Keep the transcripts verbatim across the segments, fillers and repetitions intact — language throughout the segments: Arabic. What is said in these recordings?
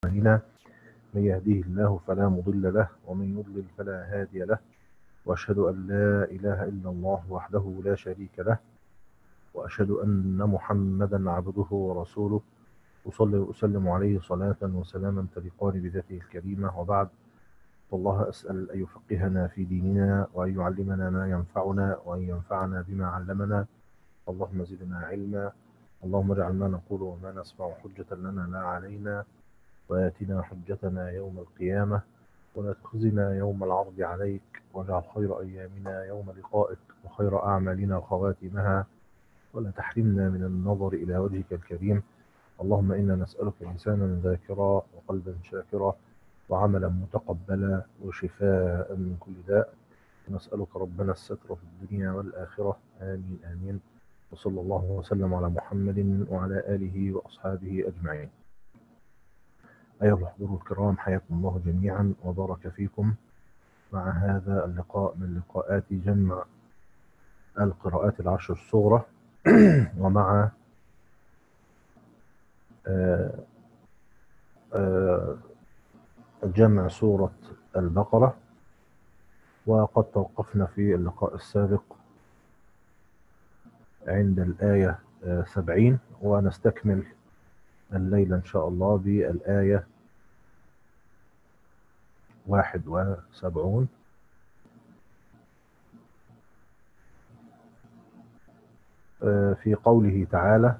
أعمالنا من يهديه الله فلا مضل له ومن يضلل فلا هادي له، وأشهد أن لا إله إلا الله وحده لا شريك له، وأشهد أن محمدا عبده ورسوله، أصلي وأسلم عليه صلاة وسلاما تليقان بذاته الكريمة. وبعد، فالله أسأل أن يفقهنا في ديننا وأن يعلمنا ما ينفعنا وأن ينفعنا بما علمنا. اللهم زدنا علما، اللهم اجعل ما نقول وما نسمع حجة لنا لا علينا، وآتنا حجتنا يوم القيامة، ولا تخزنا يوم العرض عليك، واجعل خير أيامنا يوم لقائك وخير أعمالنا خواتمها، ولا تحرمنا من النظر إلى وجهك الكريم. اللهم إنا نسألك لسانا ذاكرا وقلبا شاكرا وعملا متقبلا وشفاء من كل داء، ونسألك ربنا الستر في الدنيا والآخرة. آمين آمين. وصلى الله وسلم على محمد وعلى آله وأصحابه أجمعين. أيها الحضور الكرام، حياكم الله جميعا وبارك فيكم مع هذا اللقاء من لقاءات جمع القراءات العشر الصغرى ومع آه، آه، جمع سورة البقرة. وقد توقفنا في اللقاء السابق عند الآية آه، سبعين، ونستكمل الليلة إن شاء الله بالآية واحد وسبعون. آه، في قوله تعالى: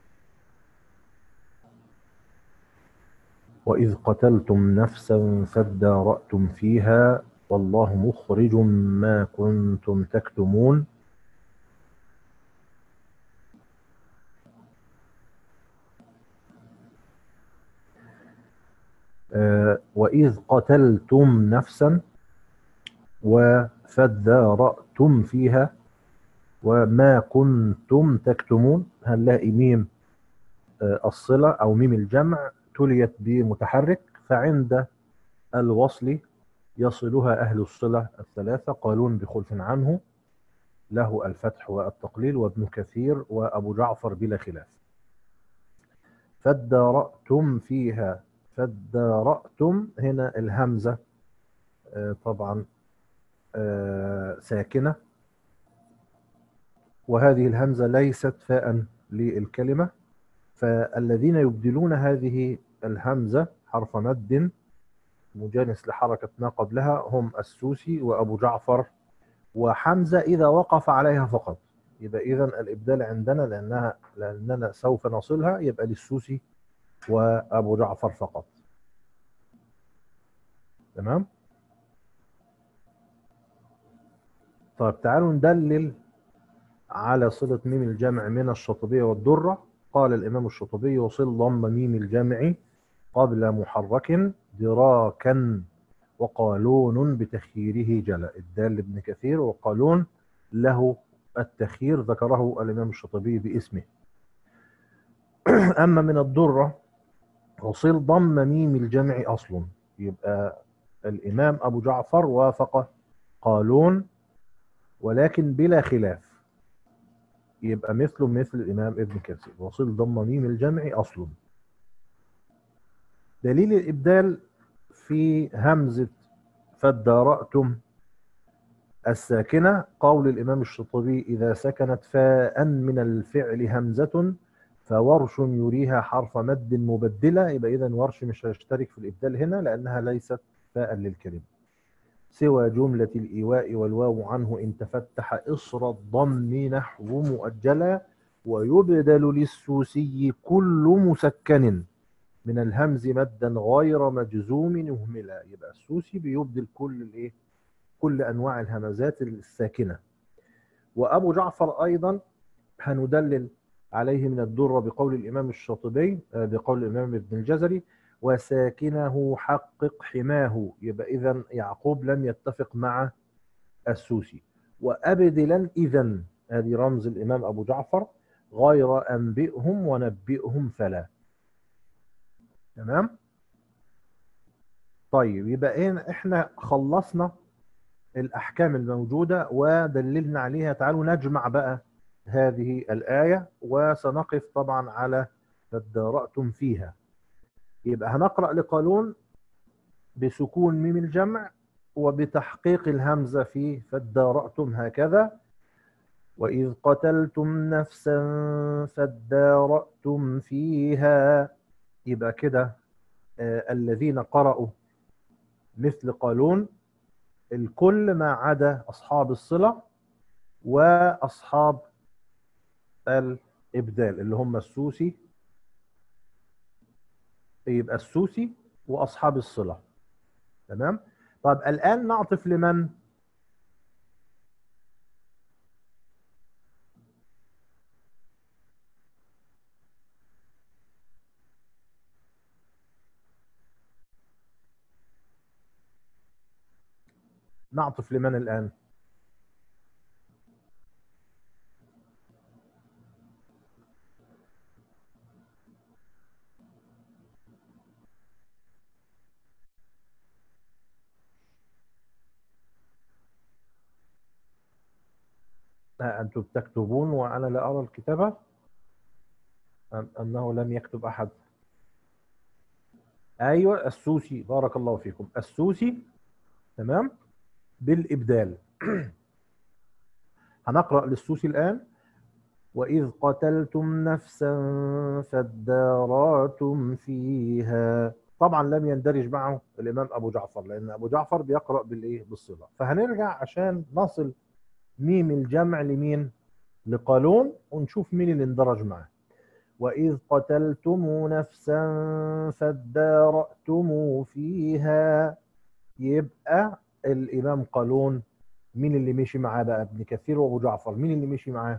وإذ قتلتم نفسا فادارأتم فيها والله مخرج ما كنتم تكتمون. آه وإذ قتلتم نفسا وفادارأتم فيها وما كنتم تكتمون، هنلاقي ميم آه الصلة أو ميم الجمع تليت بمتحرك، فعند الوصل يصلها أهل الصلة الثلاثة، قالون بخلف عنه له الفتح والتقليل، وابن كثير وأبو جعفر بلا خلاف. فادارأتم فيها، فادارأتم هنا الهمزة آه طبعا آه ساكنة، وهذه الهمزة ليست فاء للكلمة، فالذين يبدلون هذه الهمزة حرف مد مجانس لحركة ما قبلها هم السوسي وأبو جعفر وحمزة إذا وقف عليها فقط. يبقى إذن الإبدال عندنا لأنها لأننا سوف نصلها يبقى للسوسي وأبو جعفر فقط. تمام؟ طيب تعالوا ندلل على صلة ميم الجمع من الشاطبية والدرة. قال الإمام الشاطبي: وصل ضم ميم الجمع قبل محرك دراكا وقالون بتخييره جلا. الدال لابن كثير، وقالون له التخيير ذكره الإمام الشاطبي باسمه. أما من الدرة: وصل ضم ميم الجمع أصل، يبقى الإمام أبو جعفر وافق قالون ولكن بلا خلاف، يبقى مثله مثل الإمام ابن كثير. وصل ضم ميم الجمع أصل. دليل الإبدال في همزة فادارأتم الساكنة قول الإمام الشاطبي: إذا سكنت فاء من الفعل همزة فورش يريها حرف مد مبدلة. يبقى إذن ورش مش هيشترك في الإبدال هنا لأنها ليست فاء للكلمة، سوى جملة الإيواء والواو عنه إن تفتح إصر الضم نحو مؤجلا، ويبدل للسوسي كل مسكن من الهمز مدا غير مجزوم يهملا. يبقى السوسي بيبدل كل الايه كل انواع الهمزات الساكنه. وابو جعفر ايضا هندلل عليه من الدره بقول الامام الشاطبي بقول الامام ابن الجزري: وساكنه حقق حماه. يبقى اذا يعقوب لم يتفق مع السوسي. وابدلا اذا، هذه رمز الامام ابو جعفر، غير انبئهم ونبئهم فلا. تمام. طيب يبقى هنا احنا خلصنا الأحكام الموجودة ودللنا عليها. تعالوا نجمع بقى هذه الآية، وسنقف طبعا على فادارأتم فيها. يبقى هنقرأ لقالون بسكون ميم الجمع وبتحقيق الهمزة في فادارأتم هكذا. وإذ قتلتم نفسا فادارأتم فيها. يبقى كده آه الذين قرأوا مثل قالون الكل ما عدا أصحاب الصلة وأصحاب الإبدال اللي هم السوسي. يبقى السوسي وأصحاب الصلة. تمام. طب الآن نعطف لمن؟ نعطف لمن الآن؟ آه، أنتم تكتبون وأنا لا أرى الكتابة. أم أنه لم يكتب أحد. أيوة السوسي، بارك الله فيكم، السوسي. تمام. بالإبدال. هنقرأ للسوسي الآن. وإذ قتلتم نفسا فادارأتم فيها. طبعا لم يندرج معه الإمام أبو جعفر لأن أبو جعفر بيقرأ بالإيه؟ بالصلة. فهنرجع عشان نصل ميم الجمع لمين؟ لقالون، ونشوف مين اللي اندرج معاه. وإذ قتلتم نفسا فادارأتم فيها. يبقى الإمام قالون مين اللي مشي معاه بقى؟ ابن كثير وأبو جعفر، مين اللي مشي معاه؟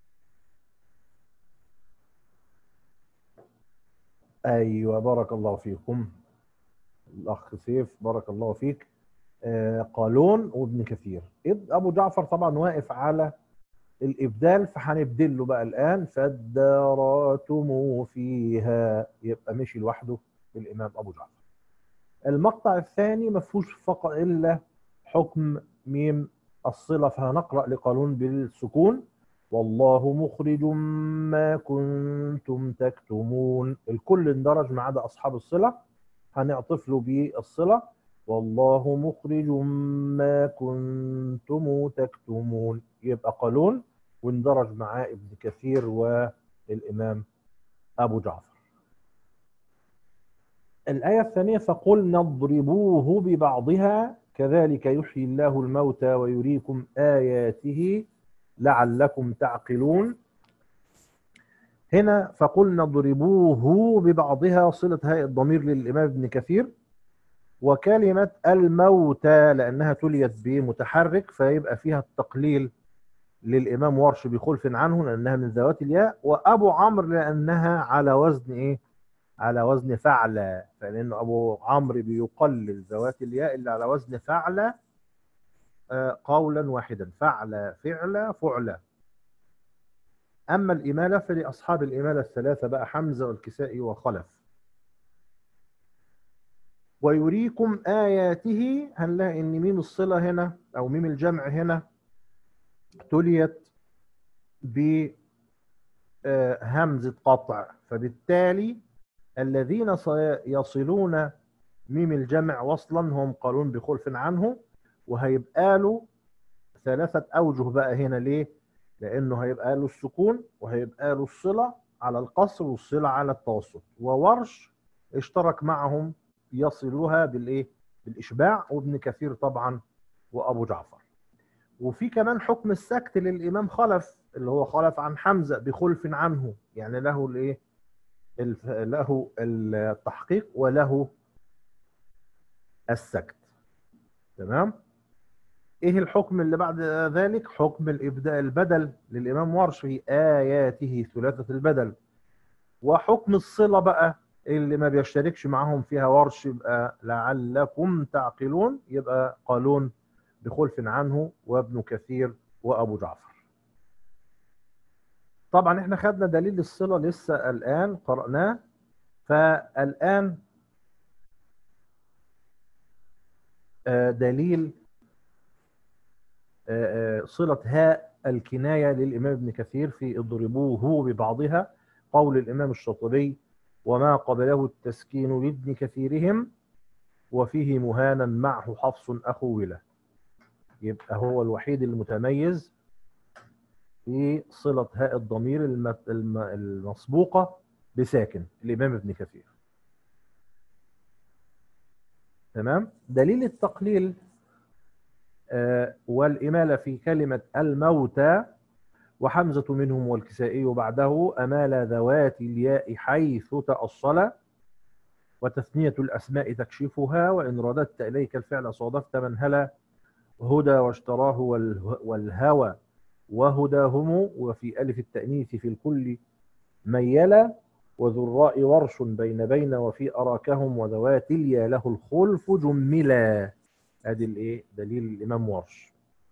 أيوة بارك الله فيكم الأخ سيف، بارك الله فيك. آه قالون وابن كثير. أبو جعفر طبعا واقف على الإبدال، فهنبدل له بقى الآن فادارأتم فيها. يبقى مشي لوحده الإمام أبو جعفر. المقطع الثاني ما فيهوش فقط إلا حكم ميم الصلة، فهنقرأ لقالون بالسكون. والله مخرج ما كنتم تكتمون. الكل اندرج ما عدا أصحاب الصلة، هنعطف له بالصلة. والله مخرج ما كنتم تكتمون. يبقى قالون واندرج معاه ابن كثير والإمام أبو جعفر. الآية الثانية فقلنا اضربوه ببعضها كذلك يحيي الله الموتى ويريكم آياته لعلكم تعقلون. هنا فقلنا اضربوه ببعضها صلة هاء الضمير للإمام ابن كثير، وكلمة الموتى لأنها تليت بمتحرك فيبقى فيها التقليل للإمام ورش بخلف عنه لأنها من ذوات الياء، وأبو عمرو لأنها على وزن إيه؟ على وزن فعلى، فلأن أبو عمرو بيقلل ذوات الياء اللي على وزن فعلى آه، قولا واحدا، فعلى فعلى فعلى. أما الإمالة فلأصحاب الإمالة الثلاثة بقى حمزة والكسائي وخلف. ويريكم آياته. هنلاقي إن ميم الصلة هنا أو ميم الجمع هنا تليت بهمزة قطع، فبالتالي الذين سيصلون ميم الجمع وصلا هم قالون بخلف عنه، وهيبقى له ثلاثة أوجه بقى هنا. ليه؟ لأنه هيبقى له السكون وهيبقى له الصلة على القصر والصلة على التوسط، وورش اشترك معهم يصلها بالإيه؟ بالإشباع، وابن كثير طبعا وأبو جعفر. وفي كمان حكم السكت للإمام خلف اللي هو خلف عن حمزة بخلف عنه، يعني له الإيه؟ له التحقيق وله السكت. تمام. ايه الحكم اللي بعد ذلك؟ حكم الابداء البدل للامام ورش في اياته ثلاثه البدل. وحكم الصله بقى اللي ما بيشتركش معاهم فيها ورش يبقى لعلكم تعقلون، يبقى قالون بخلف عنه وابن كثير وابو جعفر. طبعا احنا خدنا دليل الصله لسه الان قرأناه، فالان آه، دليل آه، آه، صلة هاء الكناية للإمام ابن كثير في اضربوه ببعضها. قول الإمام الشاطبي وما قبله التسكين لابن كثيرهم، وفيه مهانا معه حفص أخوله. يبقى هو الوحيد المتميز في صلة هاء الضمير المسبوقة بساكن، الإمام ابن كثير. تمام. دليل التقليل آه والإمالة في كلمة الموتى، وحمزة منهم والكسائي بعده أمال ذوات الياء حيث تأصلا، وتثنية الأسماء تكشفها، وإن رددت إليك الفعل صادفت من هلا، هدى واشتراه والهوى وهداهم، وفي ألف التأنيث في الكل ميلا، وذو الراء ورش بين بين، وفي أراكهم وذوات اليا له الخلف جملا. ادي الايه دليل الامام ورش.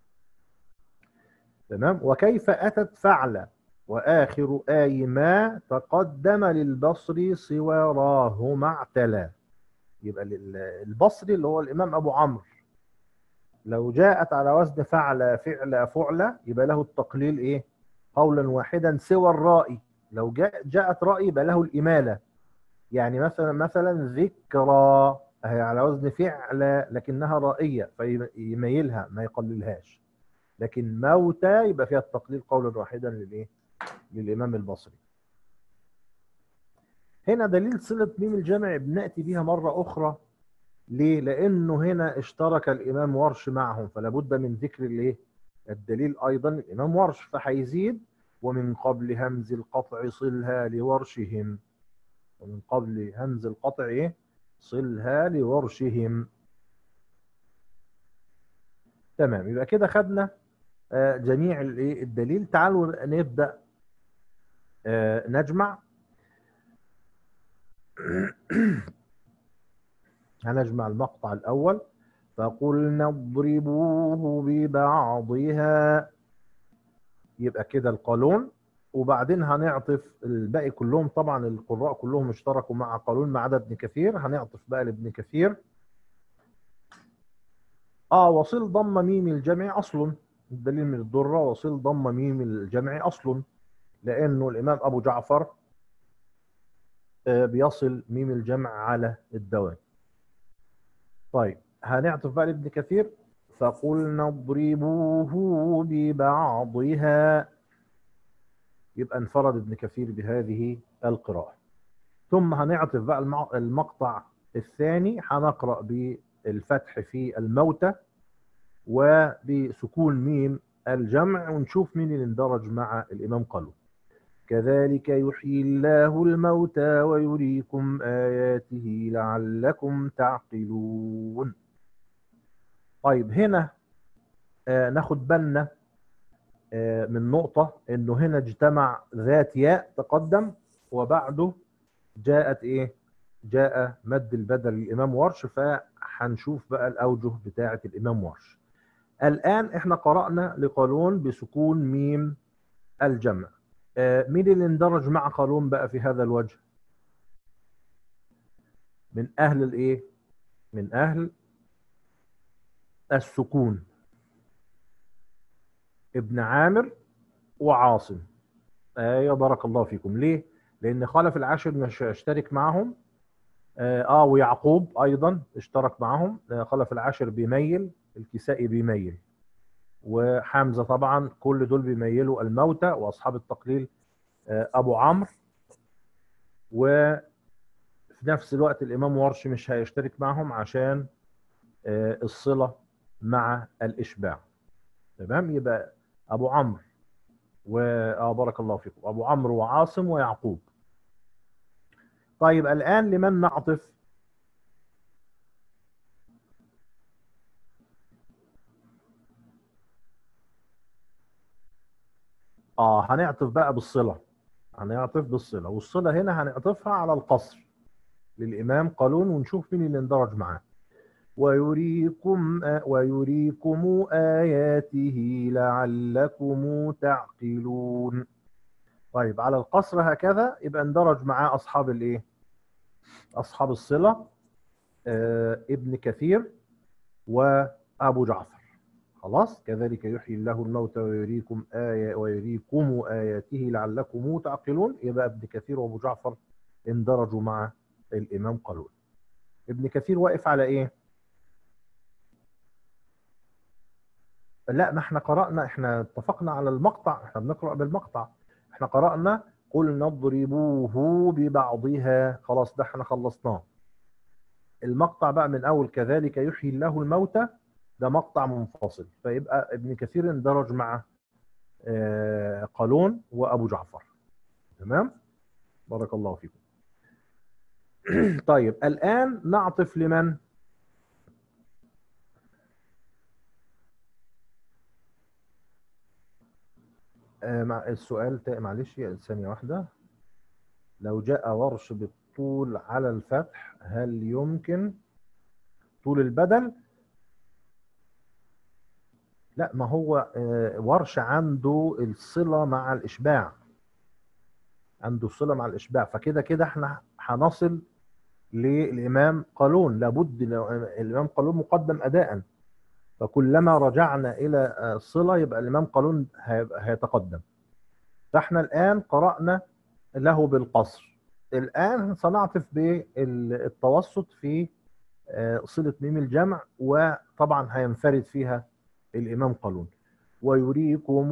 تمام. وكيف اتت فعل واخر اي ما تقدم للبصري سوى راه معتلا. يبقى البصري اللي هو الامام ابو عمرو لو جاءت على وزن فعل فعل فعل يبقى له التقليل ايه قولا واحدا سوى الرائي. لو جاء جاءت رائي يبقى له الاماله. يعني مثلا مثلا ذكرى هي على وزن فعل لكنها رائية فيميلها ما يقللهاش. لكن موتى يبقى فيها التقليل قولا واحدا للايه للإمام البصري. هنا دليل صلة ميم الجمع بنأتي بها مرة أخرى. ليه؟ لأنه هنا اشترك الإمام ورش معهم، فلا بد من ذكر الايه الدليل أيضا الإمام ورش، فهيزيد ومن قبل همز القطع صلها لورشهم. ومن قبل همز القطع ايه صلها لورشهم. تمام. يبقى كده خدنا آه جميع الايه الدليل. تعالوا نبدأ آه نجمع. هنجمع المقطع الأول. فقلنا اضربوه ببعضها، يبقى كده القانون. وبعدين هنعطف الباقي كلهم، طبعا القراء كلهم اشتركوا مع قانون ما عدا ابن كثير، هنعطف بقى لابن كثير. اه وصل ضم ميم الجمع اصل، الدليل من الدرة وصل ضم ميم الجمع اصل، لانه الامام ابو جعفر آه بيصل ميم الجمع على الدوام. طيب هنعطف بقى لابن كثير. فقلنا اضربوه ببعضها، يبقى انفرد ابن كثير بهذه القراءة. ثم هنعطف بقى المقطع الثاني، هنقرأ بالفتح في الموتى وبسكون ميم الجمع، ونشوف مين اللي اندرج مع الإمام قالوا. كذلك يحيي الله الموتى ويريكم آياته لعلكم تعقلون. طيب هنا آه ناخد بالنا آه من نقطة، انه هنا اجتمع ذات ياء تقدم وبعده جاءت ايه جاء مد البدل للإمام ورش، فهنشوف بقى الأوجه بتاعة الإمام ورش. الآن احنا قرأنا لقالون بسكون ميم الجمع. آه مين اللي اندرج مع قالون بقى في هذا الوجه؟ من أهل الإيه؟ من أهل السكون، ابن عامر وعاصم. ايوه بارك الله فيكم. ليه؟ لأن خلف العاشر مش اشترك معهم. آه, آه ويعقوب أيضا اشترك معهم. آه خلف العاشر بيميل، الكسائي بيميل، وحمزة طبعا، كل دول بيميلوا الموتى. وأصحاب التقليل آه أبو عمرو. وفي نفس الوقت الإمام ورش مش هيشترك معهم عشان آه الصلة مع الإشباع. تمام. يبقى أبو عمرو و آه بارك الله فيكم، أبو عمرو وعاصم ويعقوب. طيب الآن لمن نعطف؟ آه هنعطف بقى بالصلة. هنعطف بالصلة، والصلة هنا هنعطفها على القصر للإمام قالون، ونشوف مين اللي اندرج معاه. ويريكم ويريكم آياته لعلكم تعقلون. طيب على القصر هكذا يبقى اندرج معاه أصحاب الإيه؟ أصحاب الصلة، آه ابن كثير وأبو جعفر. خلاص. كذلك يحيي الله الموتى ويريكم آية ويريكم آياته لعلكم تعقلون. يبقى ابن كثير وأبو جعفر اندرجوا مع الإمام قالون. ابن كثير واقف على إيه؟ لا، ما احنا قرأنا، احنا اتفقنا على المقطع، احنا بنقرأ بالمقطع. احنا قرأنا قل نضربوه ببعضها، خلاص ده احنا خلصناه. المقطع بقى من أول كذلك يحيي الله الموتى، ده مقطع منفصل، فيبقى ابن كثير اندرج مع آه، قالون وأبو جعفر. تمام؟ بارك الله فيكم. طيب الآن نعطف لمن؟ آه، مع السؤال تا- معلش يا ثانية واحدة. لو جاء ورش بالطول على الفتح هل يمكن طول البدل؟ لا، ما هو آه، ورش عنده الصلة مع الإشباع، عنده الصلة مع الإشباع، فكده كده احنا هنصل للإمام قالون، لابد لو- الإمام قالون مقدم أداء، فكلما رجعنا إلى آه، الصلة يبقى الإمام قالون هيبقى- هيتقدم. فاحنا الآن قرأنا له بالقصر، الآن سنعطف بالتوسط في آه، صلة ميم الجمع، وطبعا هينفرد فيها الإمام قالون. ويريكم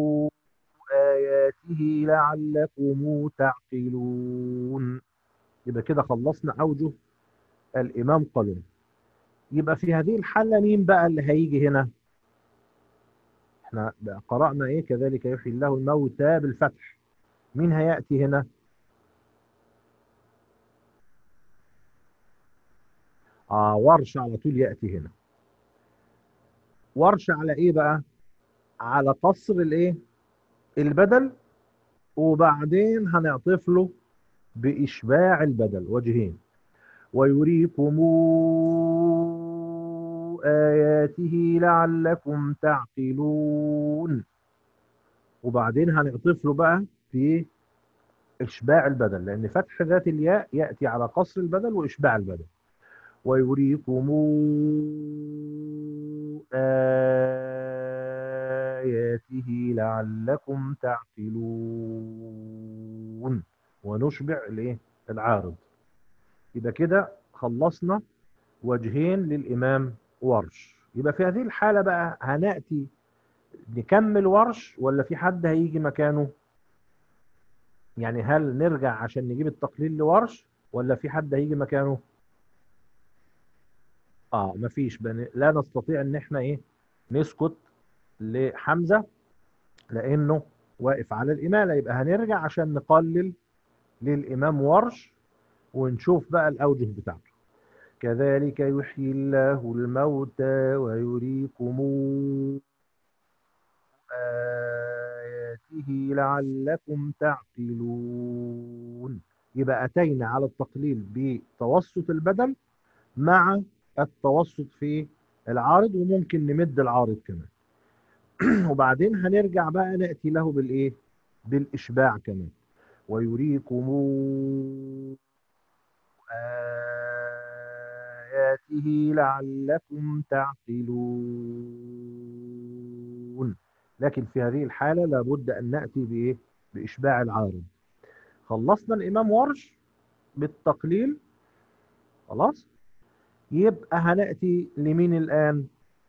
آياته لعلكم تعقلون. يبقى كده خلصنا أوجه الإمام قالون. يبقى في هذه الحالة مين بقى اللي هيجي هنا؟ احنا بقى قرأنا ايه؟ كذلك يحيي الله الموتى بالفتح. مين هيأتي هنا؟ آه ورش على طول يأتي هنا. ورش على ايه بقى؟ على قصر الايه؟ البدل، وبعدين هنعطف له بإشباع البدل وجهين. ويريكم آياته لعلكم تعقلون، وبعدين هنعطف له بقى في إشباع البدل، لأن فتح ذات الياء يأتي على قصر البدل وإشباع البدل. ويريكم آياته لعلكم تعقلون، ونشبع الايه؟ العارض. يبقى كده خلصنا وجهين للإمام ورش. يبقى في هذه الحالة بقى هنأتي نكمل ورش ولا في حد هيجي مكانه؟ يعني هل نرجع عشان نجيب التقليل لورش ولا في حد هيجي مكانه؟ اه مفيش بن... لا نستطيع ان احنا ايه نسكت لحمزة لانه واقف على الإمالة، يبقى هنرجع عشان نقلل للإمام ورش ونشوف بقى الأوجه بتاعته. كذلك يحيي الله الموتى ويريكم آياته لعلكم تعقلون. يبقى أتينا على التقليل بتوسط البدل مع التوسط في العارض، وممكن نمد العارض كمان. وبعدين هنرجع بقى نأتي له بالإيه؟ بالإشباع كمان. ويريكم آياته لعلكم تعقلون. لكن في هذه الحالة لابد أن نأتي بإيه؟ بإشباع العارض. خلصنا الإمام ورش بالتقليل، خلاص. يبقى هنأتي لمين الآن؟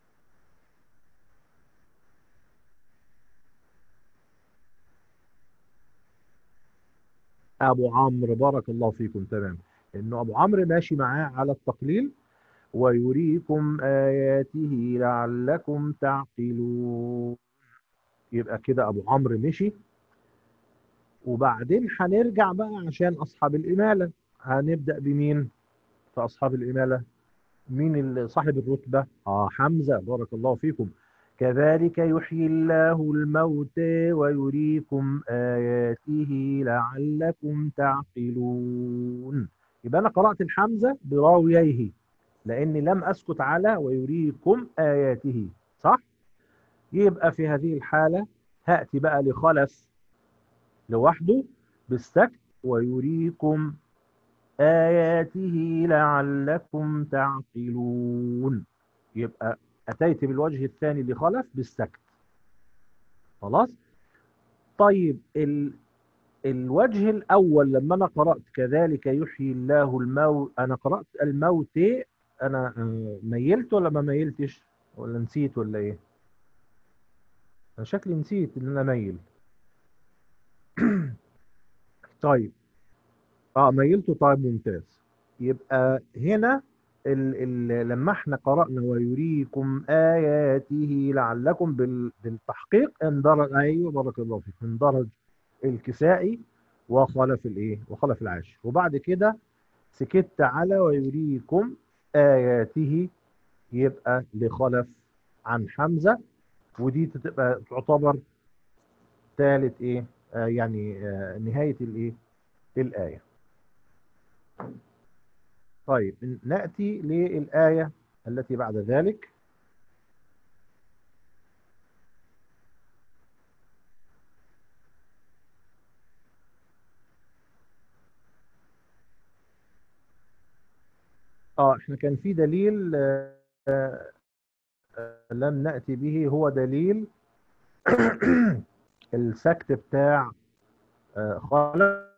أبو عمرو، بارك الله فيكم. تمام، إنه أبو عمرو ماشي معاه على التقليل. ويريكم آياته لعلكم تعقلون. يبقى كده أبو عمرو مشي، وبعدين هنرجع بقى عشان أصحاب الإمالة. هنبدأ بمين في أصحاب الإمالة؟ مين اللي صاحب الرتبة؟ آه حمزة، بارك الله فيكم. كذلك يحيي الله الموتى ويريكم آياته لعلكم تعقلون. يبقى أنا قرأت الحمزة براوييه لأني لم أسكت على ويريكم آياته، صح؟ يبقى في هذه الحالة هأتي بقى لخلف لوحده بالسكت. ويريكم آياته لعلكم تعقلون. يبقى أتيت بالوجه الثاني لخلف بالسكت، خلاص. طيب الوجه الأول لما أنا قرأت كذلك يحيي الله الموت، أنا قرأت الموت، أنا آه، ميلت ولا ما ميلتش ولا نسيت ولا إيه؟ أنا شكلي نسيت إن أنا ميل. طيب، اه ميلته، طيب ممتاز. يبقى هنا ال ال لما احنا قرأنا ويريكم آياته لعلكم بال بالتحقيق اندرج، ايوه بارك الله فيك، اندرج الكسائي وخلف الايه وخلف العاشر، وبعد كده سكت على ويريكم آياته، يبقى لخلف عن حمزة، ودي تبقى تعتبر ثالث ايه، آه يعني آه نهاية الايه الآية. طيب نأتي للآية التي بعد ذلك. اه احنا كان في دليل آه آه، لم نأتي به، هو دليل السكت بتاع آه خلف.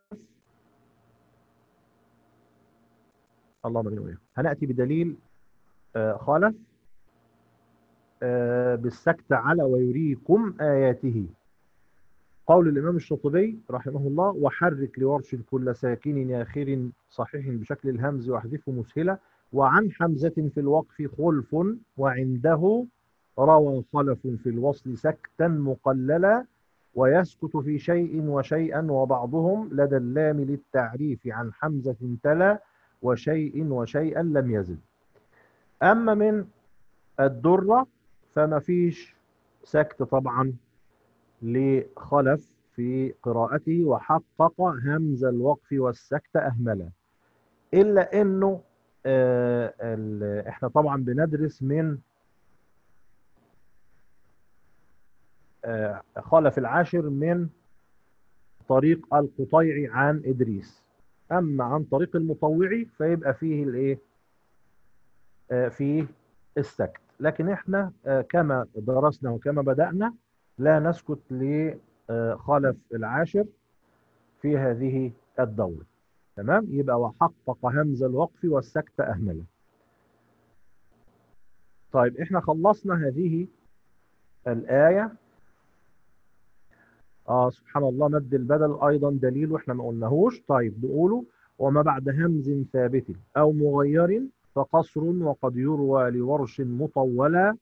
اللهم امين وإياك. هنأتي بدليل آه خلف آه بالسكت على ويريكم آياته. قول الإمام الشاطبي رحمه الله: وحرك لورش كل ساكن ياخر صحيح بشكل الهمز واحذفه مسهلة، وعن حمزة في الوقف خلف، وعنده روى خلف في الوصل سكتا مقللا، ويسكت في شيء وشيئا، وبعضهم لدى اللام للتعريف عن حمزة تلا، وشيء وشيئا لم يزد. أما من الدرة فما فيش سكت طبعا لخلف في قراءته، وحقق همز الوقف والسكت أهملا، إلا إنه آه ال- إحنا طبعا بندرس من آه خلف العاشر من طريق القطيعي عن إدريس، أما عن طريق المطوعي فيبقى فيه الإيه آه فيه السكت، لكن إحنا آه كما درسنا وكما بدأنا لا نسكت لخلف العاشر في هذه الدورة. تمام، يبقى وحقق همز الوقف والسكت أهمله. طيب احنا خلصنا هذه الآية. اه سبحان الله، مد البدل أيضا دليل واحنا ما قلناهوش. طيب نقوله: وما بعد همز ثابت أو مغير فقصر، وقد يروى لورش مطولا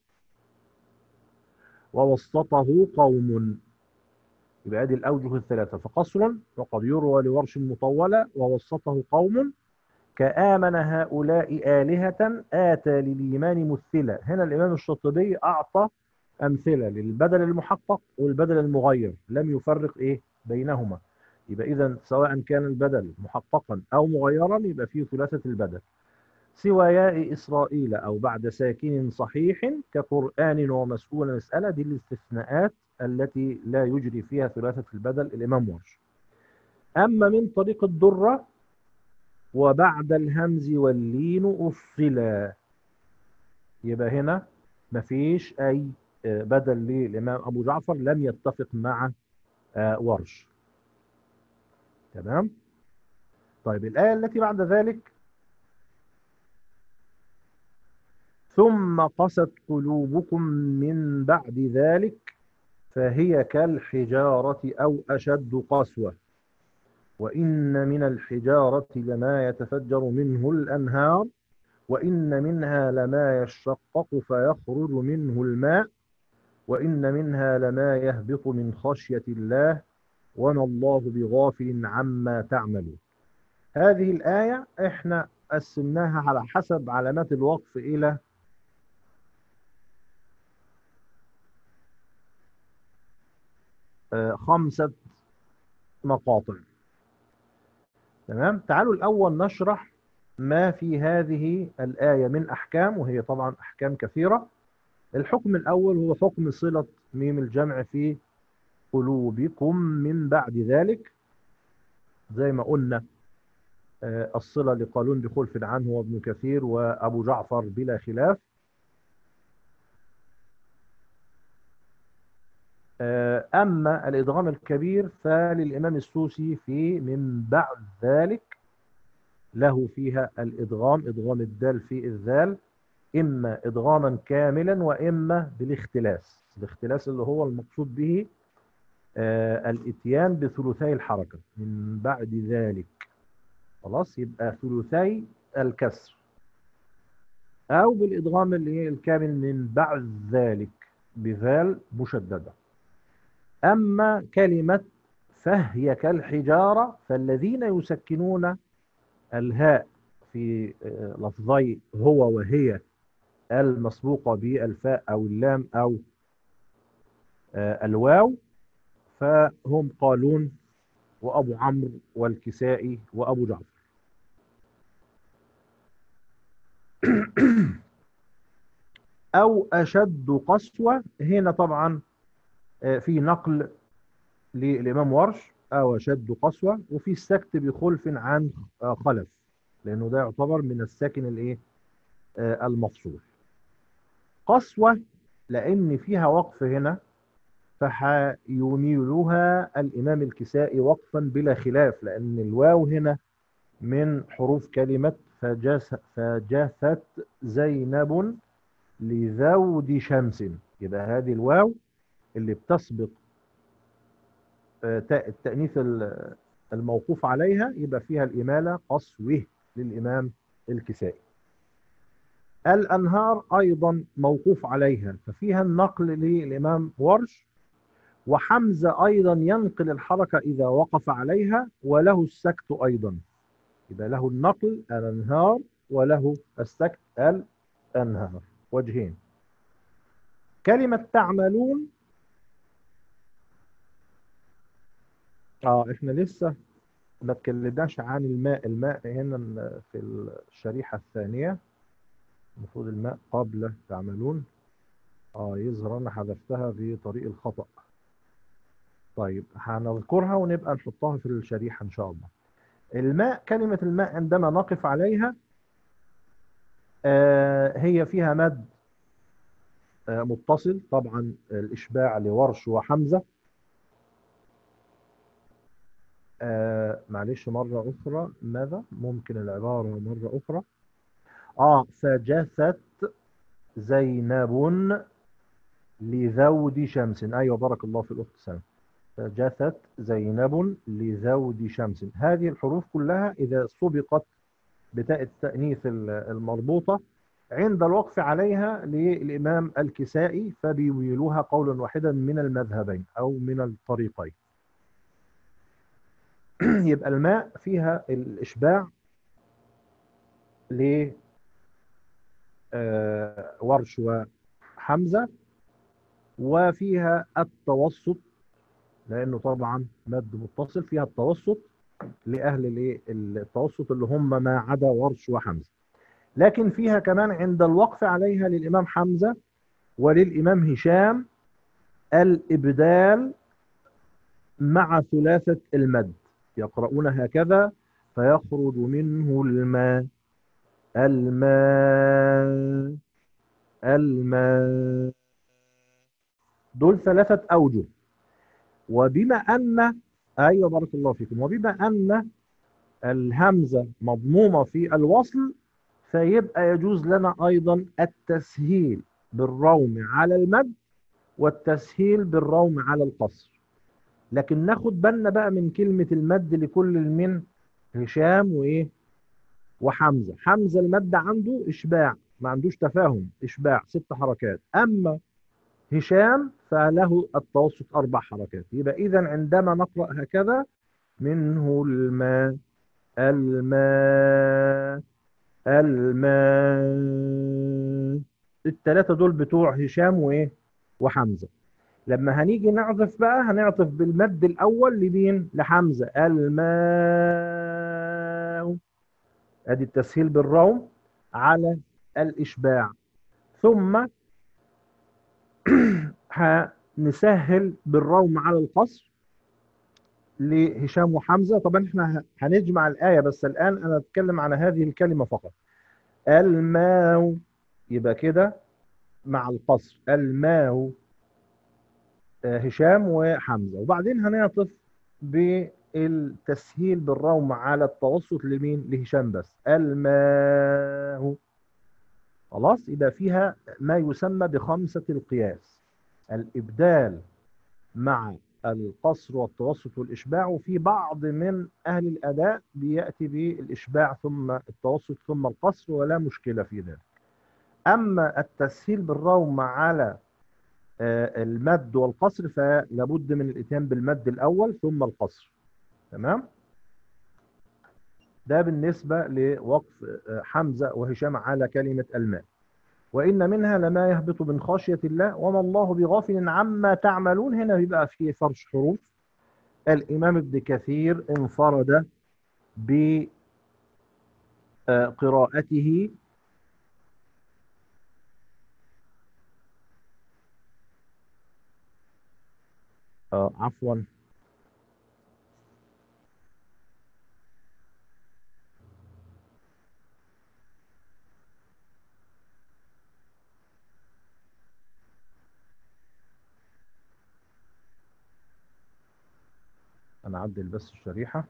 ووسطه قوم. يبقى هذه الأوجه الثلاثة: فقصر، وقد يروى لورش مطولا، ووسطه قوم. كآمن هؤلاء آلهة آتى للإيمان مثلا. هنا الإمام الشاطبي أعطى أمثلة للبدل المحقق والبدل المغير، لم يفرق إيه بينهما. يبقى إذا سواء كان البدل محققا أو مغيرا يبقى فيه ثلاثة البدل. سوى ياء إسرائيل أو بعد ساكن صحيح كقرآن ومسؤول مسألة، دي الاستثناءات التي لا يجري فيها ثلاثة البدل الإمام ورش. أما من طريق الدرة: وبعد الهمز واللين أفصلا، يبقى هنا مفيش أي آه، بدل للإمام أبو جعفر، لم يتفق مع آه، ورش. تمام. طيب الآية التي بعد ذلك: ثم قست قلوبكم من بعد ذلك فهي كالحجارة أو أشد قسوة، وإن من الحجارة لما يتفجر منه الأنهار، وإن منها لما يشقق فيخرج منه الماء، وإن منها لما يهبط من خشية الله، وما الله بغافل عما تعملون. هذه الآية احنا قسمناها على حسب علامات الوقف إلى آه، خمسة مقاطع. تمام، تعالوا الأول نشرح ما في هذه الآية من أحكام، وهي طبعا أحكام كثيرة. الحكم الأول هو حكم صلة ميم الجمع في قلوبكم من بعد ذلك، زي ما قلنا آه، الصلة لقالون بخلف عنه وابن كثير وأبو جعفر بلا خلاف. آه، أما الإدغام الكبير فللإمام السوسي في من بعد ذلك، له فيها الإدغام، إدغام الدال في الذال، إما إدغاما كاملا وإما بالاختلاس. الاختلاس اللي هو المقصود به آه الإتيان بثلثي الحركة من بعد ذلك، خلاص يبقى ثلثي الكسر، أو بالإدغام اللي هي الكامل من بعد ذلك بذال مشددة. أما كلمة فهي كالحجارة فالذين يسكنون الهاء في آه، لفظي هو وهي المسبوقة بالفاء أو اللام أو آه، الواو، فهم قالون وأبو عمرو والكسائي وأبو جعفر. أو أشد قسوة، هنا طبعا آه، في نقل للإمام ورش أو أشد قسوة، وفي السكت بخلف عن آه، خلف، لأنه ده يعتبر من الساكن الإيه آه، المفصول. قسوة لأن فيها وقف هنا، فحيميلها الإمام الكسائي وقفا بلا خلاف، لأن الواو هنا من حروف كلمة فجاس فجاثت زينب لذود شمس، يبقى هذه الواو اللي بتسبق آه، تاء التأنيث ال- الموقوف عليها، يبقى فيها الإمالة قسوه للإمام الكسائي. الأنهار أيضا موقوف عليها، ففيها النقل للإمام ورش، وحمزة أيضا ينقل الحركة إذا وقف عليها، وله السكت أيضا، يبقى له النقل الأنهار وله السكت الأنهار، وجهين. كلمة تعملون، اه احنا لسه ما اتكلمناش عن الماء. الماء هنا في الشريحة الثانية، المفروض الماء قبل تعملون. اه يظهر انا حذفتها بطريق الخطأ. طيب هنذكرها ونبقى نحطها في الشريحة ان شاء الله. الماء، كلمة الماء عندما نقف عليها آه هي فيها مد آه متصل، طبعا الإشباع لورش وحمزة. آه معلش مرة أخرى، ماذا ممكن العبارة مرة أخرى؟ آه فجثت زينب لذود شمس، أيوة بارك الله في الأخت سنة. فجثت زينب لذود شمس، هذه الحروف كلها إذا سبقت بتاء التأنيث المربوطة عند الوقف عليها للإمام الكسائي فبيويلوها قولا واحدا من المذهبين أو من الطريقين. يبقى الماء فيها الإشباع لورش وحمزة، وفيها التوسط لأنه طبعا مد متصل، فيها التوسط لأهل التوسط اللي هم ما عدا ورش وحمزة. لكن فيها كمان عند الوقف عليها للإمام حمزة وللإمام هشام الإبدال مع ثلاثة المد، يقرؤون هكذا: فيخرج منه الماء الماء الماء، دول ثلاثة أوجه. وبما أن أيوة بارك الله فيكم، وبما أن الهمزة مضمومة في الوصل، فيبقى يجوز لنا أيضا التسهيل بالروم على المد والتسهيل بالروم على القصر. لكن ناخد بالنا بقى من كلمة المد لكل من هشام وإيه وحمزة. حمزة المد عنده إشباع، ما عندوش تفاهم، إشباع ست حركات. أما هشام فله التوسط أربع حركات. يبقى إذا عندما نقرأ هكذا: منه الماء الماء الماء، الثلاثة دول بتوع هشام وإيه وحمزة. لما هنيجي نعطف بقى هنعطف بالمد الأول لمين؟ لحمزة، الماء، ادي التسهيل بالروم على الإشباع. ثم هنسهل بالروم على القصر لهشام وحمزة. طبعا احنا هنجمع الآية، بس الآن أنا أتكلم على هذه الكلمة فقط. الماء، يبقى كده مع القصر الماء آه، هشام وحمزة، وبعدين هنعطف بالتسهيل بالروم على التوسط لمين؟ لهشام بس. الماء. خلاص، يبقى فيها ما يسمى بخمسة القياس: الإبدال مع القصر والتوسط والإشباع، وفي بعض من أهل الأداء بيأتي بالإشباع ثم التوسط ثم القصر، ولا مشكلة في ذلك. أما التسهيل بالروم على آه، المد والقصر فلابد من الاتيان بالمد الأول ثم القصر. تمام؟ ده بالنسبة لوقف آه، حمزة وهشام على كلمة الماء. وإن منها لما يهبط من خشية الله وما الله بغافل عما تعملون. هنا بيبقى فيه فرش حروف. الإمام ابن كثير انفرد بقراءته. آه عفوا، أنا أعدل بس الشريحة.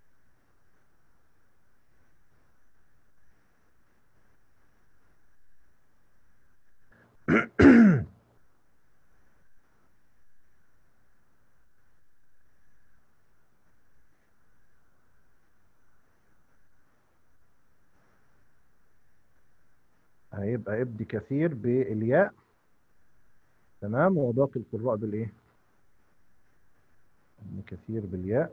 هيبقى ابن كثير بالياء، تمام، وباقي القراء بالإيه؟ ابن كثير بالياء،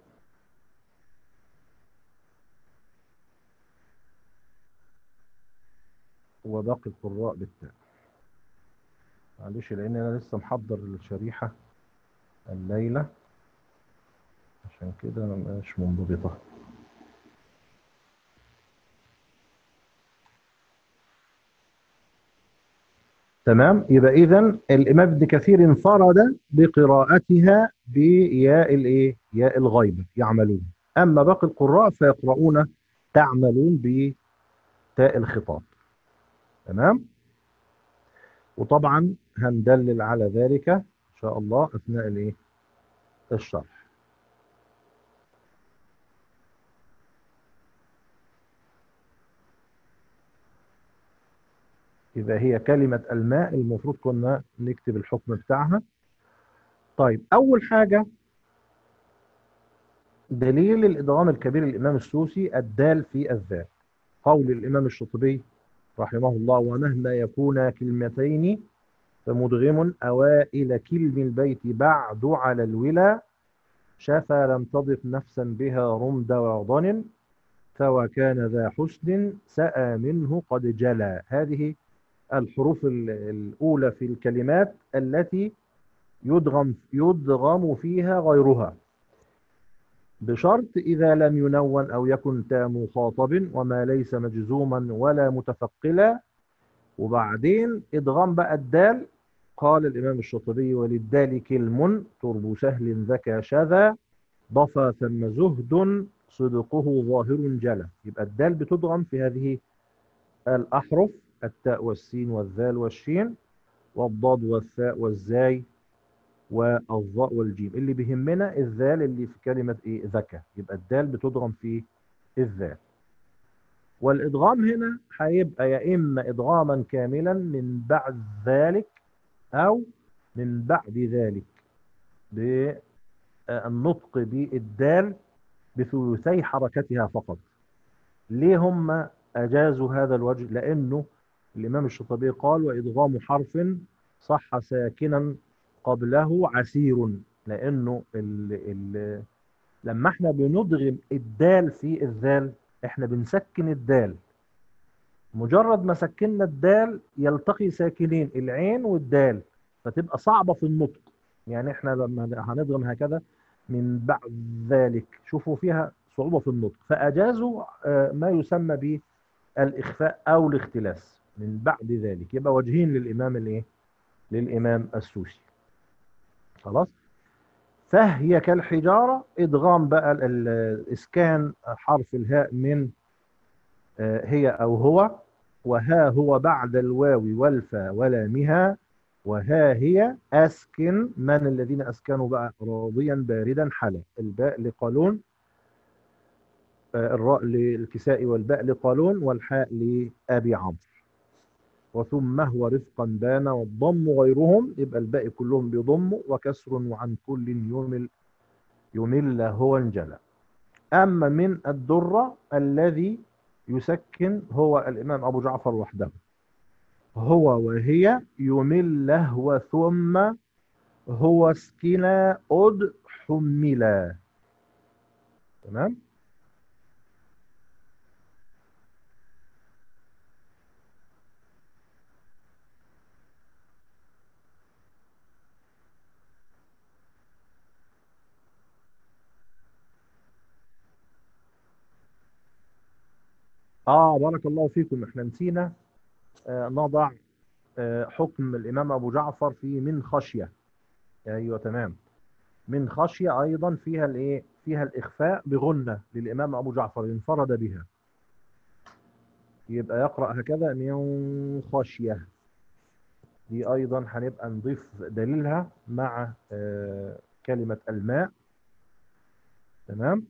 وباقي القراء بالتاء. معلش لأن أنا لسه محضر الشريحة الليلة، عشان كده أنا مش منضبطة. تمام، يبقى إذن الإمام ابن كثير انفرد بقراءتها بياء الإيه؟ ياء الغيبة، يعملون. أما باقي القراء فيقرؤون تعملون بتاء الخطاب. تمام، وطبعا هندلل على ذلك إن شاء الله أثناء الإيه؟ الشرح. يبقى هي كلمة الماء المفروض كنا نكتب الحكم بتاعها. طيب، أول حاجة دليل الإدغام الكبير للإمام السوسي الدال في الذال. قول الإمام الشاطبي رحمه الله: ومهما يكون كلمتين فمدغم أوائل كلم البيت بعد على الولا، شفا لم تضف نفسا بها رمد وعضن، سوى كان ذا حسن سأى منه قد جلى. هذه الحروف ال- الأولى في الكلمات التي يدغم يدغم فيها غيرها، بشرط إذا لم ينون أو يكن تا مخاطب وما ليس مجزوما ولا متفقلا. وبعدين إدغام بقى الدال. قال الإمام الشاطبي: وللدال كلم ترب سهل ذكى شذا، ضفى ثم زهد صدقه ظاهر جلى. يبقى الدال بتدغم في هذه الأحرف: التاء والسين والذال والشين والضاد والثاء والزاي والظاء والجيم. اللي بيهمنا الذال اللي في كلمة إيه؟ ذكى. يبقى الدال بتدغم في الذال. والإدغام هنا هيبقى يا إما إدغاما كاملا من بعد ذلك، أو من بعد ذلك بالنطق بالدال بثلثي حركتها فقط. ليه هم أجازوا هذا الوجه؟ لأنه الإمام الشاطبي قال: وإدغام حرف صح ساكنا قبله عسير. لأنه ال ال لما احنا بندغم الدال في الذال احنا بنسكن الدال. مجرد ما سكننا الدال يلتقي ساكنين العين والدال، فتبقى صعبة في النطق. يعني احنا لما هنضغم هكذا من بعد ذلك، شوفوا فيها صعوبة في النطق، فأجازوا آه، ما يسمى بالإخفاء أو الاختلاس من بعد ذلك. يبقى وجهين للإمام الإيه؟ للإمام السوسي. خلاص. فهي كالحجارة إدغام بقى ال- ال- إسكان حرف الهاء من آه، هي أو هو، وها هو بعد الواو والفا ولامها، وها هي أسكن. من الذين أسكنوا بقى؟ راضيا باردا حلا. الباء لقالون، آه، الراء للكسائي والباء لقالون والحاء لأبي عمرو. وثم هو رفقا بان والضم غيرهم، يبقى الباقي كلهم بيضموا، وكسر وعن كل يمل يمل هو انجلى. أما من الدرة الذي يسكن هو الإمام أبو جعفر وحده. هو وهي يمل هو ثم هو اسكنا أد حملا. تمام. آه بارك الله فيكم، احنا نسينا آه نضع آه حكم الإمام أبو جعفر في من خشية. أيوه تمام. من خشية أيضا فيها الإيه؟ فيها الإخفاء بغنة للإمام أبو جعفر انفرد بها. يبقى يقرأ هكذا من خشية. دي أيضا هنبقى نضيف دليلها مع آه كلمة الماء. تمام.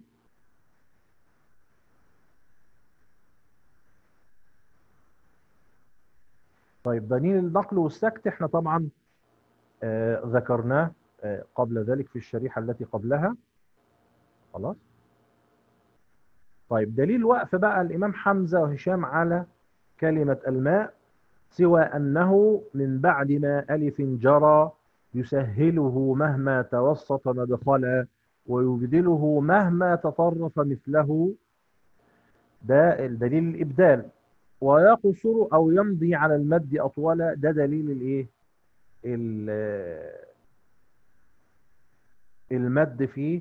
طيب دليل النقل والسكت احنا طبعا آه ذكرناه آه قبل ذلك في الشريحة التي قبلها. خلاص. طيب دليل وقف بقى الإمام حمزة وهشام على كلمة الماء، سوى أنه من بعد ما ألف جرى يسهله مهما توسط مدخلا ويبدله مهما تطرف مثله. ده الدليل الإبدال. ويقصر أو يمضي على المد أطولا، ده دليل الإيه؟ ال- المد في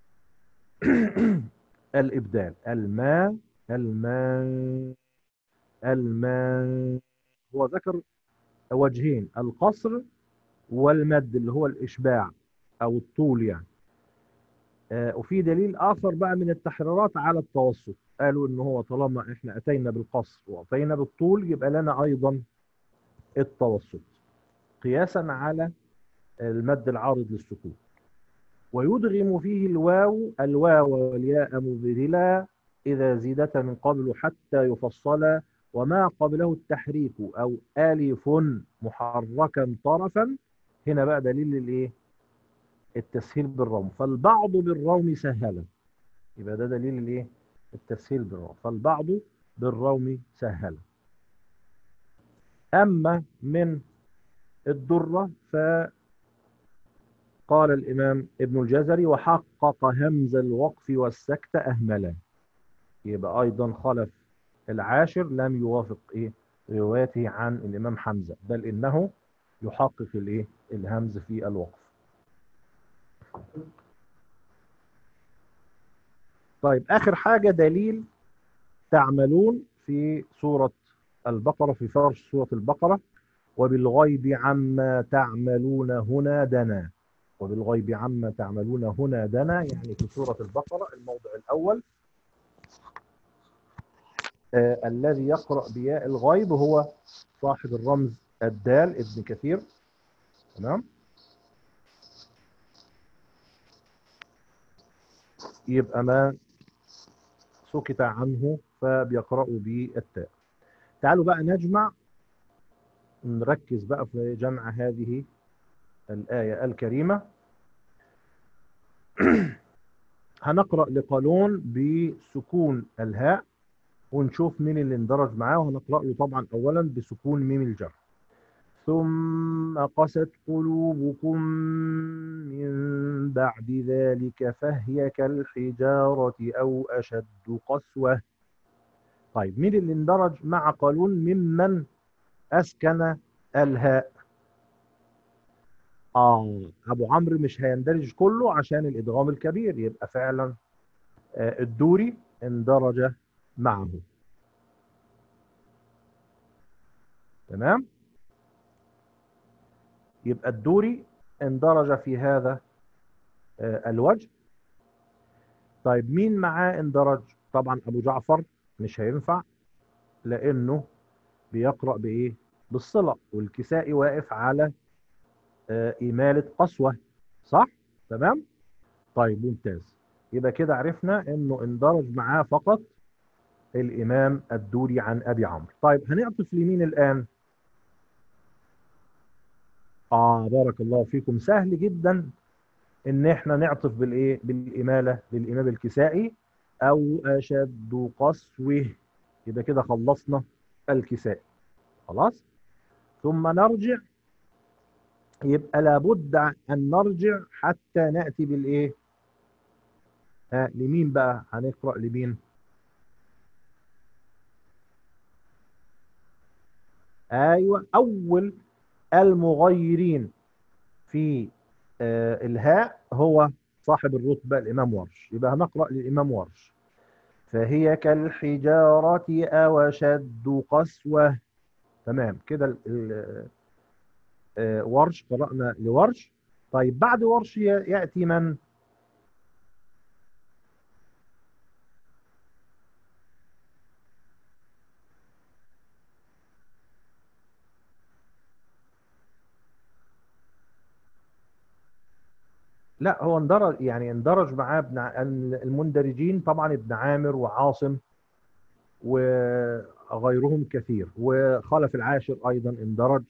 الإبدال. الماء الماء الماء. هو ذكر وجهين، القصر والمد اللي هو الإشباع أو الطول يعني. آه، وفي دليل آخر بقى من التحريرات على التوسط، قالوا إن هو طالما إحنا أتينا بالقصر وأتينا بالطول يبقى لنا أيضا التوسط، قياسا على المد العارض للسكون. ويدغم فيه الواو الواو والياء مبدلا إذا زيدتا من قبل حتى يفصلا، وما قبله التحريك أو ألف محركا طرفا. هنا بقى دليل الإيه؟ التسهيل بالروم. فالبعض بالروم سهلا. يبقى ده دليل الإيه؟ التسهيل بالروم. فالبعض بالروم سهلا. أما من الدرة فقال الإمام ابن الجزري وحقق همز الوقف والسكت أهملا. يبقى أيضا خلف العاشر لم يوافق إيه؟ روايته عن الإمام حمزة، بل إنه يحقق الإيه؟ الهمز في الوقف. طيب آخر حاجة دليل تعملون في سورة البقرة، في فرش سورة البقرة. وبالغيب عما تعملون هنا دنا. وبالغيب عما تعملون هنا دنا، يعني في سورة البقرة الموضع الأول. آه الذي يقرأ بياء الغيب هو صاحب الرمز الدال ابن كثير. تمام. يبقى ما سكت عنه فبيقرأ بالتاء. تعالوا بقى نجمع، نركز بقى في جمع هذه الآية الكريمة. هنقرأ لقالون بسكون الهاء ونشوف مين اللي اندرج معاه، وهنقرأ له طبعا أولا بسكون ميم الجر. ثم قست قلوبكم من بعد ذلك فهي كالحجارة أو أشد قسوة. طيب مين اللي اندرج مع قالون ممن أسكن الهاء؟ آه أبو عمرو مش هيندرج كله عشان الإدغام الكبير، يبقى فعلا آه الدوري اندرج معه. تمام. يبقى الدوري اندرج في هذا آه الوجه. طيب مين معاه اندرج؟ طبعا أبو جعفر مش هينفع لأنه بيقرأ بإيه؟ بالصلة، والكسائي واقف على آه، إمالة قسوة، صح؟ تمام؟ طيب ممتاز. يبقى كده عرفنا إنه اندرج معاه فقط الإمام الدوري عن أبي عمرو. طيب هنعطف لمين الآن؟ آه بارك الله فيكم، سهل جدا إن إحنا نعطف بالإيه؟ بالإمالة للإمام الكسائي، أو أشد قسوة. يبقى كده خلصنا الكسائي. خلاص؟ ثم نرجع. يبقى لابد أن نرجع حتى نأتي بالإيه؟ ها لمين بقى؟ هنقرأ لمين؟ أيوة، أول المغيرين في آه الهاء هو صاحب الرتبة الإمام ورش. يبقى هنقرأ للإمام ورش: فهي كالحجارة أو شد قسوة. تمام كده. ال- ال- آه، ورش، قرأنا لورش. طيب بعد ورش ي- يأتي من؟ لا، هو اندرج، يعني اندرج معاه ابن ع- المندرجين طبعا ابن عامر وعاصم وغيرهم كثير، وخلف العاشر أيضا اندرج،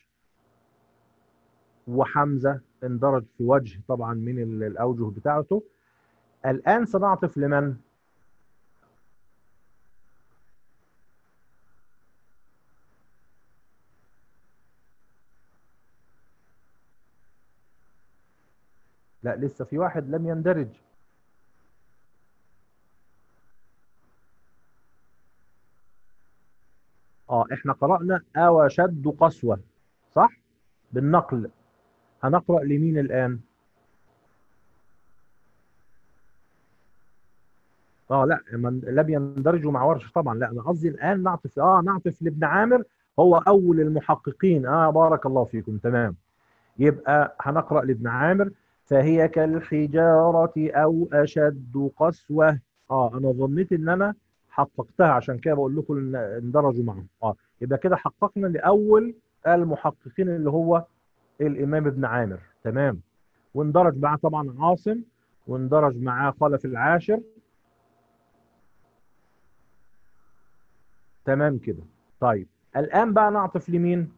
وحمزة اندرج في وجه طبعا من ال- الأوجه بتاعته. الآن سنعطف لمن؟ لا، لسه في واحد لم يندرج. اه احنا قرأنا أو شد قسوة، صح؟ بالنقل. هنقرأ لمين الآن؟ اه لا، من لم يندرجوا مع ورش طبعا. لا انا قصدي الآن نعطف، اه نعطف لابن عامر، هو أول المحققين. اه بارك الله فيكم، تمام. يبقى هنقرأ لابن عامر: فهي كالحجارة أو أشد قسوة. اه انا ظنيت ان انا حققتها، عشان كده بقول لكم ان اندرجوا معهم. اه يبقى كده حققنا لاول المحققين اللي هو الامام ابن عامر. تمام. واندرج معاه طبعا عاصم، واندرج معاه خلف العاشر. تمام كده. طيب الان بقى نعطف لمين؟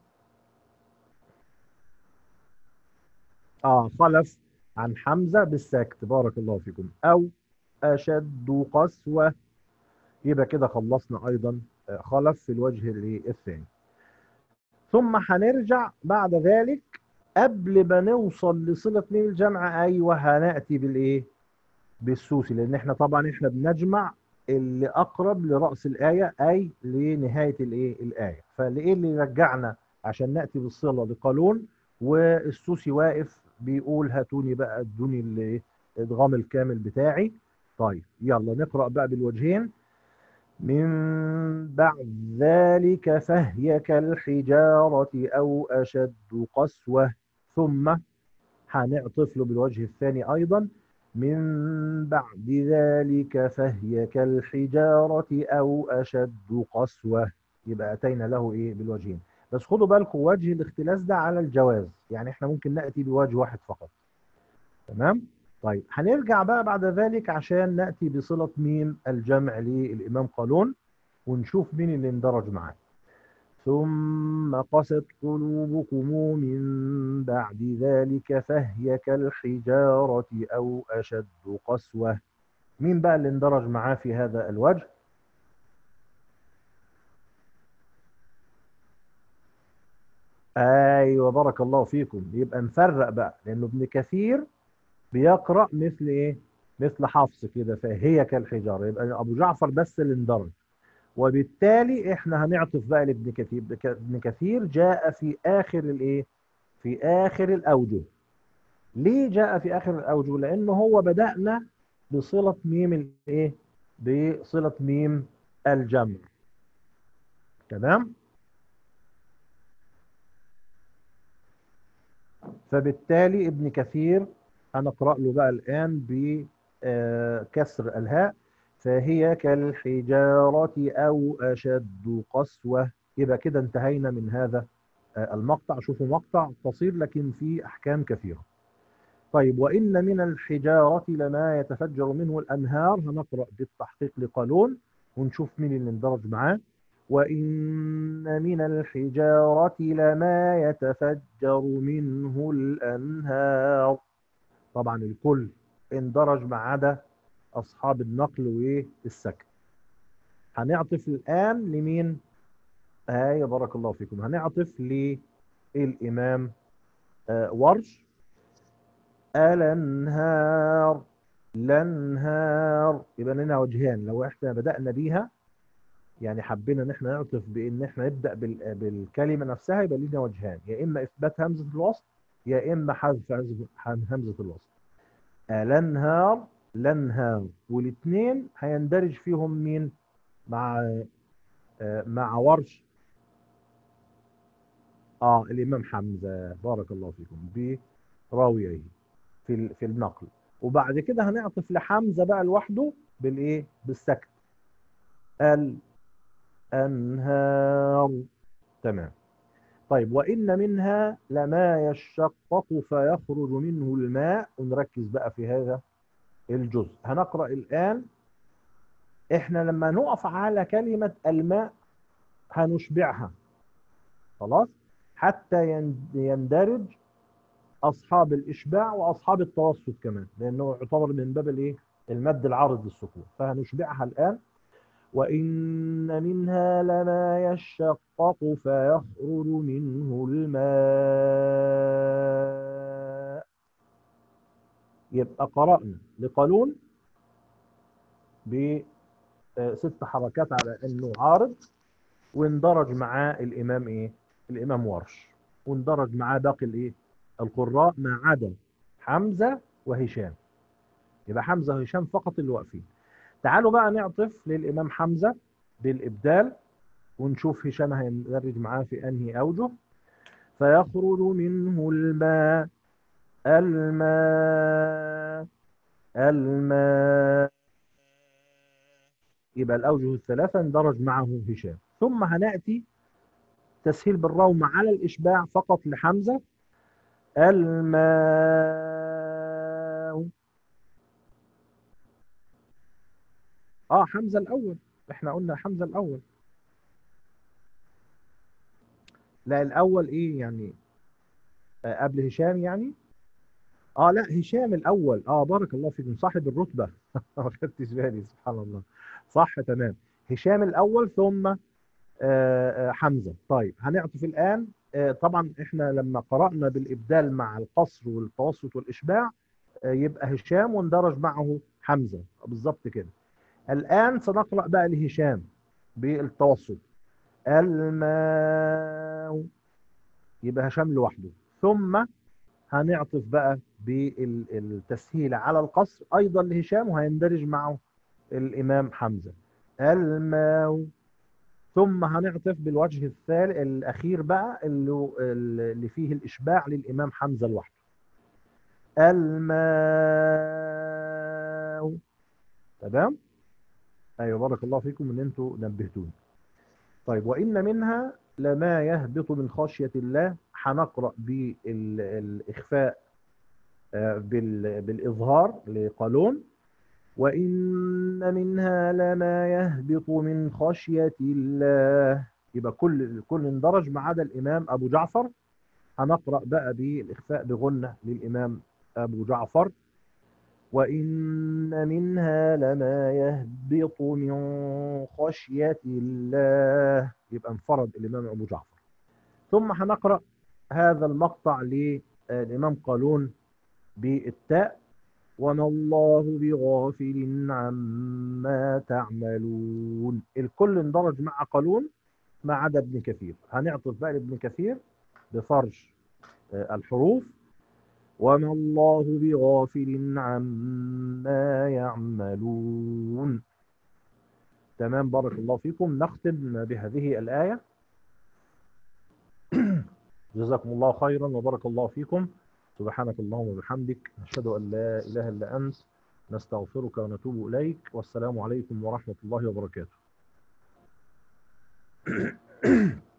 اه خلف عن حمزة بالسكت. بارك الله فيكم. او اشد قسوة. يبقى كده خلصنا ايضا آه، خلف في الوجه الايه الثاني. ثم هنرجع بعد ذلك قبل ما نوصل لصلة ميم الجمع. ايوه هنأتي بالايه؟ بالسوسي، لان احنا طبعا احنا بنجمع اللي اقرب لرأس الآية، اي لنهاية الايه الآية. فالايه اللي يرجعنا عشان نأتي بالصلة لقالون، والسوسي واقف بيقول هاتوني بقى ادوني الايه الادغام الكامل بتاعي. طيب يلا نقرأ بقى بالوجهين: من بعد ذلك فهي كالحجارة أو أشد قسوة. ثم هنعطف له بالوجه الثاني أيضا: من بعد ذلك فهي كالحجارة أو أشد قسوة. يبقى أتينا له إيه بالوجهين. بس خدوا بالكم وجه الاختلاس ده على الجواز، يعني احنا ممكن نأتي بوجه واحد فقط. تمام. طيب هنرجع بقى بعد ذلك عشان نأتي بصلة ميم الجمع للإمام قالون، ونشوف مين اللي اندرج معاه. ثم قست قلوبكم من بعد ذلك فهي كالحجارة أو أشد قسوة. مين بقى اللي اندرج معاه في هذا الوجه؟ أيوة بارك الله فيكم. يبقى نفرق بقى، لأنه ابن كثير بيقرأ مثل إيه؟ مثل حفص كده، فهي كالحجارة. يبقى أبو جعفر بس اللي اندرج، وبالتالي احنا هنعطف بقى لابن كثير. ابن كثير جاء في آخر الإيه؟ في آخر الأوجه. ليه جاء في آخر الأوجه؟ لأنه هو بدأنا بصلة ميم الإيه؟ بصلة ميم الجمع. تمام؟ فبالتالي ابن كثير هنقرأ له بقى الآن بكسر الهاء: فهي كالحجارة أو أشد قسوة. يبقى كده انتهينا من هذا آه، المقطع، شوفوا مقطع قصير لكن فيه أحكام كثيرة. طيب، وإن من الحجارة لما يتفجر منه الأنهار، هنقرأ بالتحقيق لقالون ونشوف مين اللي اندرج معاه. وإن من الحجارة لما يتفجر منه الأنهار، طبعا الكل اندرج ما عدا أصحاب النقل والسكن. هنعطف الآن لمين؟ آية بارك الله فيكم، هنعطف للإمام آه ورش. الأنهار، الأنهار، يبقى لنا وجهان. لو احنا بدأنا بيها يعني حبينا ان احنا نعطف بان احنا نبدأ بال- بالكلمة نفسها، يبقى لنا وجهان، يا اما اثبات همزة الوصل يا اما حذف همزة همزة الوصل. الأنهار، الأنهار، والاثنين هيندرج فيهم مين؟ مع آه، مع ورش. اه الامام حمزة بارك الله فيكم براويه في ال- في النقل. وبعد كده هنعطف لحمزة بقى لوحده بالايه؟ بالسكت. الأنهار. تمام. طيب، وإن منها لما يشقق فيخرج منه الماء، ونركز بقى في هذا الجزء. هنقرأ الآن. احنا لما نقف على كلمة الماء هنشبعها خلاص، حتى ين- يندرج أصحاب الإشباع وأصحاب التوسط كمان، لأنه يعتبر من باب الإيه؟ المد العارض للسكون، فهنشبعها الآن. وإن منها لما يشقق فيخرج منه الماء. يبقى قرأنا لقالون بست حركات على انه عارض، واندرج معاه الامام ايه؟ الامام ورش، واندرج معاه باقي الايه؟ القراء ما عدا حمزة وهشام. يبقى حمزة وهشام فقط اللي واقفين. تعالوا بقى نعطف للامام حمزة بالابدال ونشوف هشام هيندرج معاه في انهي اوجه. فيخرج منه الماء، الماء، الماء. يبقى الأوجه الثلاثة اندرج معه هشام. ثم هنأتي تسهيل بالروم على الإشباع فقط لحمزة. الماء. اه حمزة الأول، احنا قلنا حمزة الأول. لا الأول ايه يعني؟ آه قبل هشام يعني. اه لا هشام الأول، اه بارك الله فيكم، صاحب الرتبة. ما خدتش بالي، سبحان الله. صح تمام. هشام الأول ثم آه، آه، حمزة. طيب هنعطف الآن. آه، طبعا احنا لما قرأنا بالإبدال مع القصر والتوسط والإشباع آه، يبقى هشام واندرج معه حمزة بالظبط كده. الآن سنقرأ بقى لهشام بالتوسط. الماء، يبقى هشام لوحده. ثم هنعطف بقى بالتسهيل على القصر أيضا لهشام، وهيندرج معه الإمام حمزة. الماء. ثم هنعطف بالوجه الثالث الأخير بقى اللي, اللي فيه الإشباع للإمام حمزة لوحده. الماء. تمام. أيوة بارك الله فيكم إن أنتوا نبهتوني. طيب، وإن منها لما يهبط من خشية الله، هنقرأ بالإخفاء آه، بال- بالإظهار لقالون. وإن منها لما يهبط من خشية الله، يبقى كل كل اندرج ما عدا الإمام أبو جعفر. هنقرأ بقى بالإخفاء بغنة للإمام أبو جعفر. وإن منها لما يهبط من خشية الله، يبقى انفرد الإمام أبو جعفر. ثم هنقرأ هذا المقطع للإمام قالون بالتاء. وما الله بغافل عما تعملون. الكل اندرج مع قالون ما عدا ابن كثير. هنعطف بقى لابن كثير بفرش آه، الحروف. وما الله بغافل عما يعملون. تمام بارك الله فيكم. نختم بهذه الآية. جزاكم الله خيرا وبارك الله فيكم. سبحانك اللهم وبحمدك، نشهد أن لا إله إلا أنت، نستغفرك ونتوب إليك، والسلام عليكم ورحمة الله وبركاته.